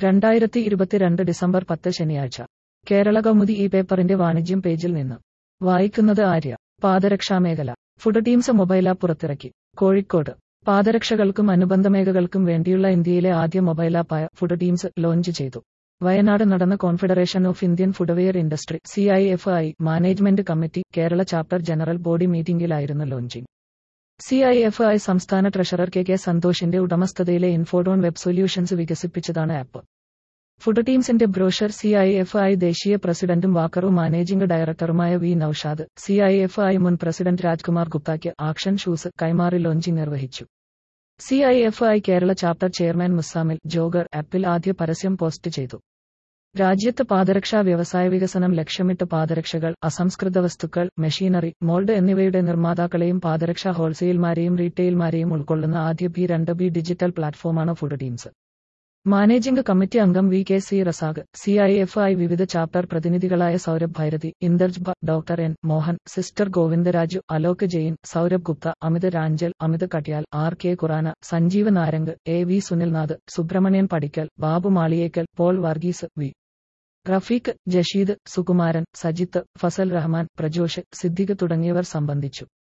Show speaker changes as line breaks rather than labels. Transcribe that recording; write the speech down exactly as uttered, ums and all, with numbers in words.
രണ്ടായിരത്തി ഇരുപത്തിരണ്ട് ഡിസംബർ പത്ത് ശനിയാഴ്ച കേരള കൗമുദി ഈ പേപ്പറിന്റെ വാണിജ്യം പേജിൽ നിന്ന് വായിക്കുന്നത് ആര്യ. പാദരക്ഷാമേഖല ഫുഡ് ടീംസ് മൊബൈൽ ആപ്പ് പുറത്തിറക്കി. കോഴിക്കോട് പാദരക്ഷകൾക്കും അനുബന്ധ മേഖലകൾക്കും വേണ്ടിയുള്ള ഇന്ത്യയിലെ ആദ്യ മൊബൈൽ ആപ്പായ ഫുഡ് ടീംസ് ലോഞ്ച് ചെയ്തു. വയനാട് നടന്ന confederation of Indian footwear industry C I F I management committee Kerala chapter general body മീറ്റിംഗിലായിരുന്നു launching. C I F I സംസ്ഥാന ട്രഷറർ കെ കെ സന്തോഷിന്റെ ഉടമസ്ഥതയിലെ ഇൻഫോഡോൺ വെബ് സൊല്യൂഷൻസ് വികസിപ്പിച്ചതാണ് ആപ്പ്. ഫുഡ് ടീംസിന്റെ brochure C I F I ദേശീയ പ്രസിഡന്റും Walkaroo managing ഡയറക്ടറുമായ V Naushad, C I F I മുൻ പ്രസിഡന്റ് രാജ്കുമാർ ഗുപ്തയ്ക്ക് ആക്ഷൻ ഷൂസ് കൈമാറി ലോഞ്ചിംഗ് നിർവഹിച്ചു. C I F I Kerala chapter chairman Musamil Jogar ആപ്പിൽ ആദ്യ പരസ്യം പോസ്റ്റ് ചെയ്തു. രാജ്യത്ത് പാദരക്ഷാ വ്യവസായ വികസനം ലക്ഷ്യമിട്ട് പാദരക്ഷകൾ, അസംസ്കൃത വസ്തുക്കൾ, മെഷീനറി, മോൾഡ് എന്നിവയുടെ നിർമ്മാതാക്കളെയും പാദരക്ഷാ ഹോൾസെയിൽമാരെയും റീറ്റെയിൽമാരെയും ഉൾക്കൊള്ളുന്ന ആദ്യ ബി രണ്ട് ബി ഡിജിറ്റൽ പ്ലാറ്റ്ഫോമാണ് ഫുഡ് ടീംസ്. മാനേജിംഗ് കമ്മിറ്റി അംഗം V K C Razak, C I F I വിവിധ ചാപ്റ്റർ പ്രതിനിധികളായ സൗരഭ് ഭൈരതി, ഇന്ദർജ് ഭ, doctor N Mohan, sister Govindaraju, Alok Jain, Saurabh Gupta, Amit Ranchal, Amit Katyal, R K Khurana, Sanjeev Narang, A V Sunilnath, Subramanian Padikkal, Babu Maliyekkal, Paul Varghese, V Rafeeq, Jasheed, Sukumaran, Sajith, Fazal Rahman, Prajosh, Siddique തുടങ്ങിയവർ സംബന്ധിച്ചു.